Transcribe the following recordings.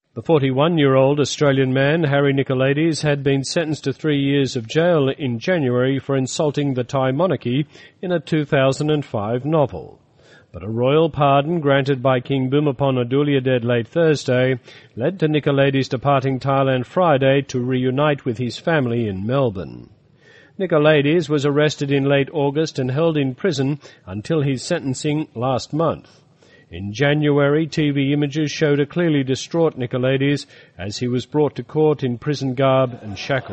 The 41-year-old Australian man, Harry Nicolaides, had been sentenced to 3 years of jail in January for insulting the Thai monarchy in a 2005 novel. But a royal pardon granted by King Bhumibol Adulyadej late Thursday led to Nicolaides departing Thailand Friday to reunite with his family in Melbourne. Nicolaides was arrested in late August and held in prison until his sentencing last month. In January, TV images showed a clearly distraught Nicolaides as he was brought to court in prison garb and shackled.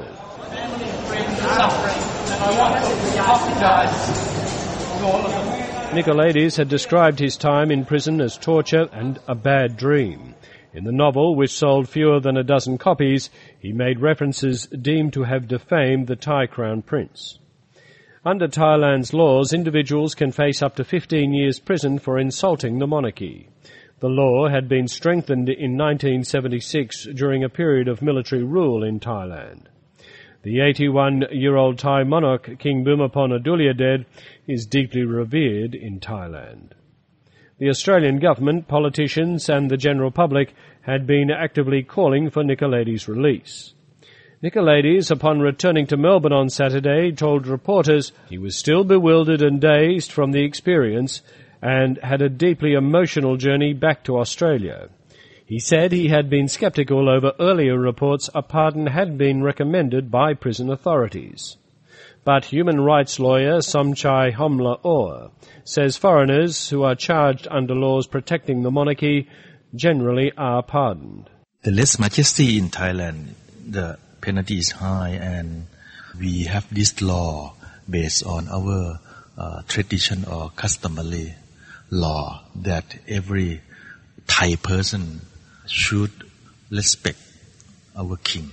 Nicolaides had described his time in prison as torture and a bad dream. In the novel, which sold fewer than a dozen copies, he made references deemed to have defamed the Thai Crown Prince. Under Thailand's laws, individuals can face up to 15 years prison for insulting the monarchy. The law had been strengthened in 1976 during a period of military rule in Thailand. The 81-year-old Thai monarch, King Bhumibol Adulyadej, is deeply revered in Thailand. The Australian government, politicians and the general public had been actively calling for Nicolaides' release. Nicolaides, upon returning to Melbourne on Saturday, told reporters he was still bewildered and dazed from the experience and had a deeply emotional journey back to Australia. He said he had been sceptical over earlier reports a pardon had been recommended by prison authorities. But human rights lawyer Somchai Homla-Orr says foreigners who are charged under laws protecting the monarchy generally are pardoned. The lèse-majesté in Thailand, the penalty is high, and we have this law based on our tradition or customary law that every Thai person should respect our king.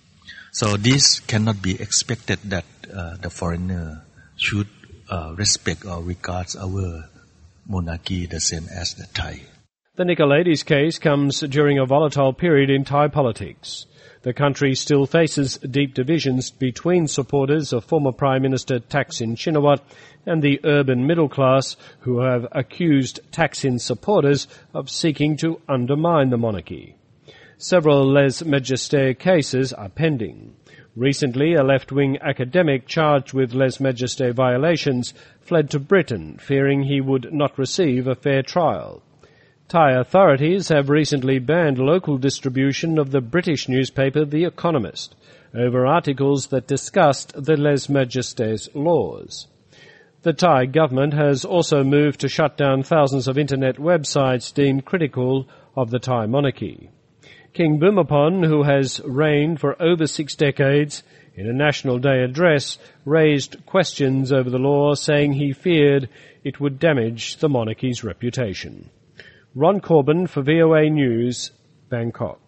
So this cannot be expected that the foreigner should respect or regards our monarchy the same as the Thai. The Nicolaides case comes during a volatile period in Thai politics. The country still faces deep divisions between supporters of former Prime Minister Thaksin Shinawatra and the urban middle class, who have accused Thaksin's supporters of seeking to undermine the monarchy. Several lèse-majesté cases are pending. Recently, a left-wing academic charged with lèse-majesté violations fled to Britain, fearing he would not receive a fair trial. Thai authorities have recently banned local distribution of the British newspaper The Economist over articles that discussed the lèse-majesté's laws. The Thai government has also moved to shut down thousands of internet websites deemed critical of the Thai monarchy. King Bhumibol, who has reigned for over 6 decades, in a National Day address raised questions over the law, saying he feared it would damage the monarchy's reputation. Ron Corbin for VOA News, Bangkok.